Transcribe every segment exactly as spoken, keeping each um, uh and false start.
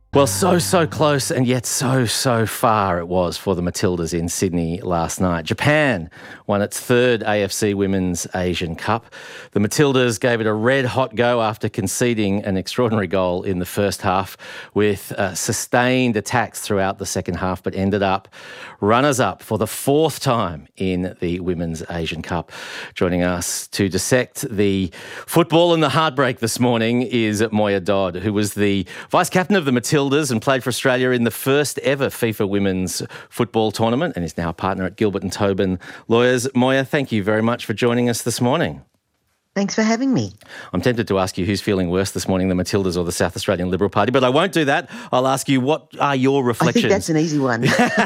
Well, so, so close and yet so, so far it was for the Matildas in Sydney last night. Japan won its third A F C Women's Asian Cup. The Matildas gave it a red-hot go after conceding an extraordinary goal in the first half with uh, sustained attacks throughout the second half, but ended up runners-up for the fourth time in the Women's Asian Cup. Joining us to dissect the football and the heartbreak this morning is Moya Dodd, who was the vice-captain of the Matildas and played for Australia in the first ever FIFA Women's Football Tournament and is now a partner at Gilbert and Tobin Lawyers. Moya, thank you very much for joining us this morning. Thanks for having me. I'm tempted to ask you who's feeling worse this morning, the Matildas or the South Australian Liberal Party, but I won't do that. I'll ask you, what are your reflections? I think that's an easy one.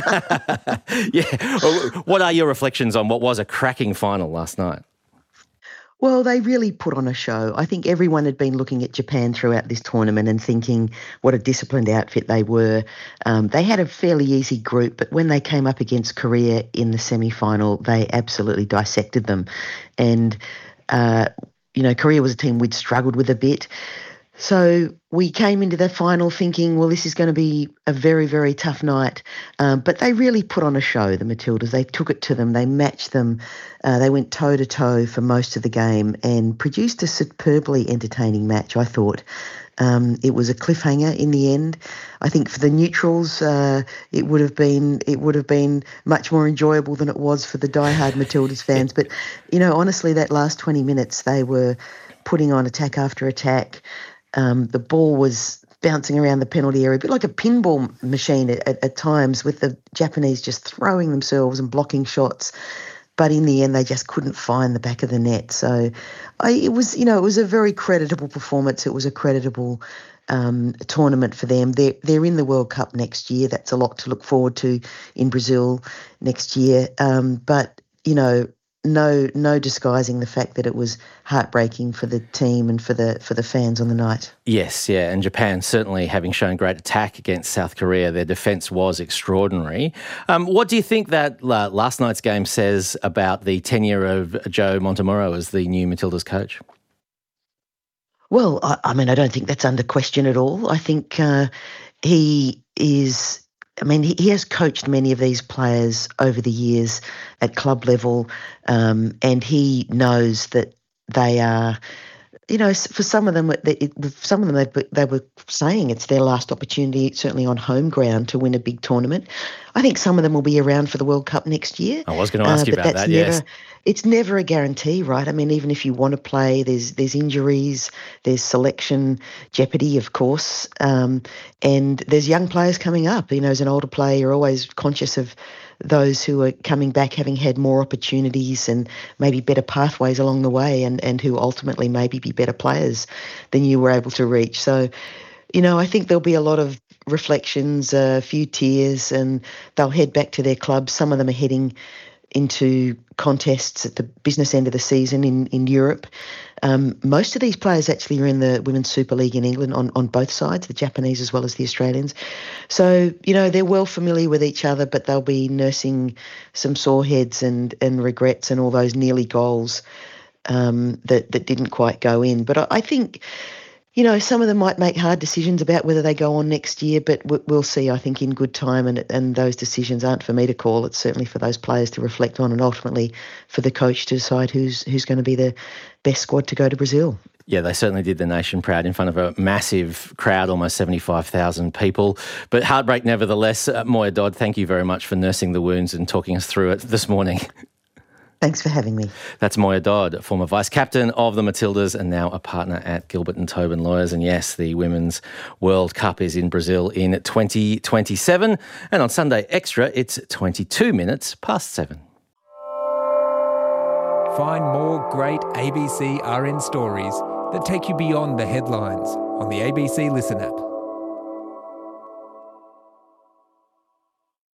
Yeah. What are your reflections on what was a cracking final last night? Well, they really put on a show. I think everyone had been looking at Japan throughout this tournament and thinking what a disciplined outfit they were. Um, they had a fairly easy group, but when they came up against Korea in the semi-final, they absolutely dissected them. And, uh, you know, Korea was a team we'd struggled with a bit. So we came into the final thinking, well, this is going to be a very, very tough night. Um, but they really put on a show, the Matildas. They took it to them. They matched them. Uh, they went toe-to-toe for most of the game and produced a superbly entertaining match, I thought. Um, it was a cliffhanger in the end. I think for the neutrals, uh, it would have been it would have been much more enjoyable than it was for the diehard Matildas fans. But, you know, honestly, that last twenty minutes, they were putting on attack after attack. Um, the ball was bouncing around the penalty area, a bit like a pinball machine at, at, at times, with the Japanese just throwing themselves and blocking shots. But in the end, they just couldn't find the back of the net. So I, it was, you know, it was a very creditable performance. It was a creditable um, tournament for them. They're, they're in the World Cup next year. That's a lot to look forward to in Brazil next year. Um, but, you know, No, no disguising the fact that it was heartbreaking for the team and for the for the fans on the night. Yes, yeah, and Japan certainly having shown great attack against South Korea, their defence was extraordinary. Um, what do you think that uh, last night's game says about the tenure of Joe Montemurro as the new Matildas coach? Well, I, I mean, I don't think that's under question at all. I think uh, he is. I mean, he, he has coached many of these players over the years at club level, um, and he knows that they are, you know, for some of them, it, some of them they, they were saying it's their last opportunity, certainly on home ground, to win a big tournament. I think some of them will be around for the World Cup next year. I was going to ask uh, you about that, never, yes. It's never a guarantee, right? I mean, even if you want to play, there's there's injuries, there's selection jeopardy, of course, um, and there's young players coming up. You know, as an older player, you're always conscious of those who are coming back having had more opportunities and maybe better pathways along the way, and, and who ultimately maybe be better players than you were able to reach. So, you know, I think there'll be a lot of reflections, a few tears, and they'll head back to their clubs. Some of them are heading into contests at the business end of the season in, in Europe. Um, most of these players actually are in the Women's Super League in England on, on both sides, the Japanese as well as the Australians. So, you know, they're well familiar with each other, but they'll be nursing some sore heads and, and regrets and all those nearly goals um, that, that didn't quite go in. But I, I think, you know, some of them might make hard decisions about whether they go on next year, but we'll see, I think, in good time. And and those decisions aren't for me to call. It's certainly for those players to reflect on, and ultimately for the coach to decide who's who's going to be the best squad to go to Brazil. Yeah, they certainly did the nation proud in front of a massive crowd, almost seventy-five thousand people. But heartbreak nevertheless. Uh, Moya Dodd, thank you very much for nursing the wounds and talking us through it this morning. Thanks for having me. That's Moya Dodd, former vice-captain of the Matildas and now a partner at Gilbert and Tobin Lawyers. And yes, the Women's World Cup is in Brazil in twenty twenty-seven. And on Sunday Extra, it's twenty-two minutes past seven. Find more great A B C R N stories that take you beyond the headlines on the A B C Listen app.